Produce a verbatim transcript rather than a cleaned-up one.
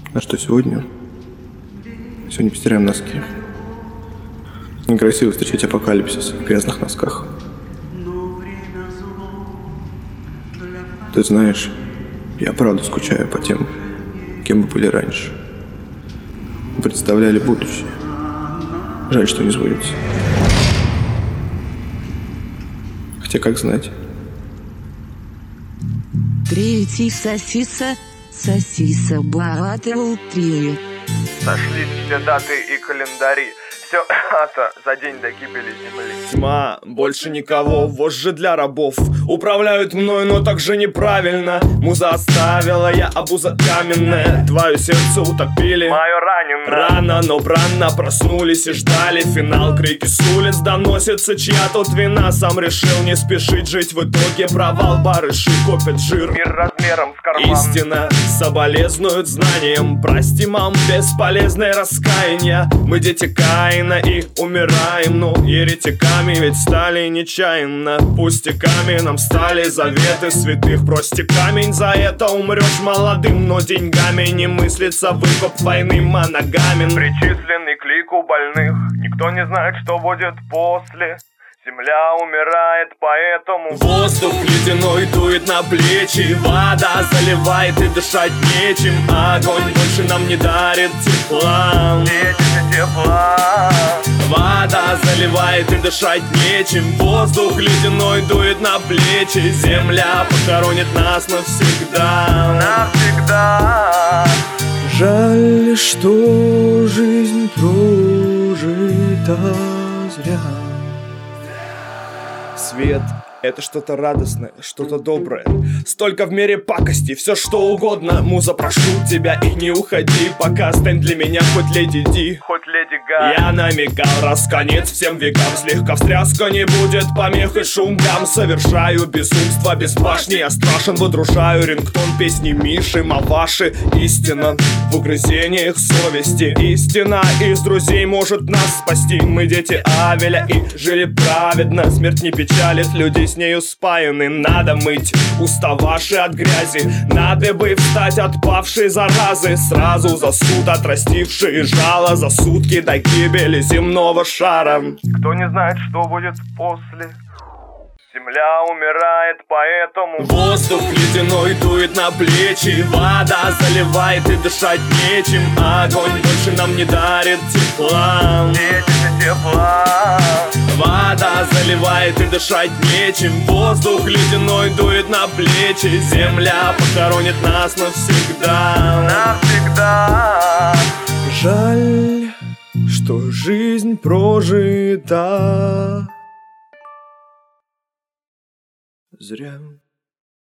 А что сегодня? Сегодня постираем носки. Некрасиво встречать апокалипсис в грязных носках. Ты знаешь, я правда скучаю по тем, кем мы были раньше. Мы представляли будущее. Жаль, что не сбудется. Хотя как знать. Третий сосиса, сосиса Батл три. Сошлись все даты и календари. Все это за день до гибели земли. Тьма, больше никого, вожжи для рабов управляют мною, но так же неправильно. Муза оставила, я обуза каменная. Твое сердце утопили, мое ранено. Рано, но бранно проснулись и ждали финал. Крики с улиц доносятся, чья тут вина. Сам решил не спешить жить, в итоге провал. Барыши копят жир, мир размером с карман. Истина соболезнует знанием. Прости, мам, бесполезное раскаяние. Мы дети Каина и умираем, ну еретиками ведь стали нечаянно. Пустяками нам стали заветы святых. Бросьте камень, за это умрешь молодым. Но деньгами не мыслится выкуп войны моногамен. Причисленный к лику больных. Никто не знает, что будет после. Земля умирает, поэтому воздух ледяной дует на плечи. Вода заливает и дышать нечем. Огонь больше нам не дарит тепла. Светите тепла. Вода заливает и дышать нечем. Воздух ледяной дует на плечи. Земля похоронит нас навсегда. Навсегда. Жаль, что жизнь прожита зря. Свет — это что-то радостное, что-то доброе. Столько в мире пакости, все что угодно. Муза, прошу тебя, и не уходи, пока стань для меня хоть леди Ди, хоть леди Га. Я намекал, раз конец всем векам. Слегка встряска не будет помех и шум гам. Совершаю безумство без башни. Я страшен, выдружаю рингтон песни Миши Маваши. Истина в угрызениях совести. Истина из друзей может нас спасти. Мы дети Авеля и жили праведно. Смерть не печалит, людей с нею спаяны. Надо мыть уста ваши от грязи. Надо бы встать от павшей заразы. Сразу за суд отрастившие жало. За сутки до гибели земного шара. Кто не знает, что будет после. Земля умирает, поэтому воздух ледяной дует на плечи. Вода заливает и дышать нечем. Огонь больше нам не дарит тепла. Светите тепла. Вода заливает и дышать нечем. Воздух ледяной дует на плечи. Земля похоронит нас навсегда. Навсегда. Жаль, что жизнь прожита зря.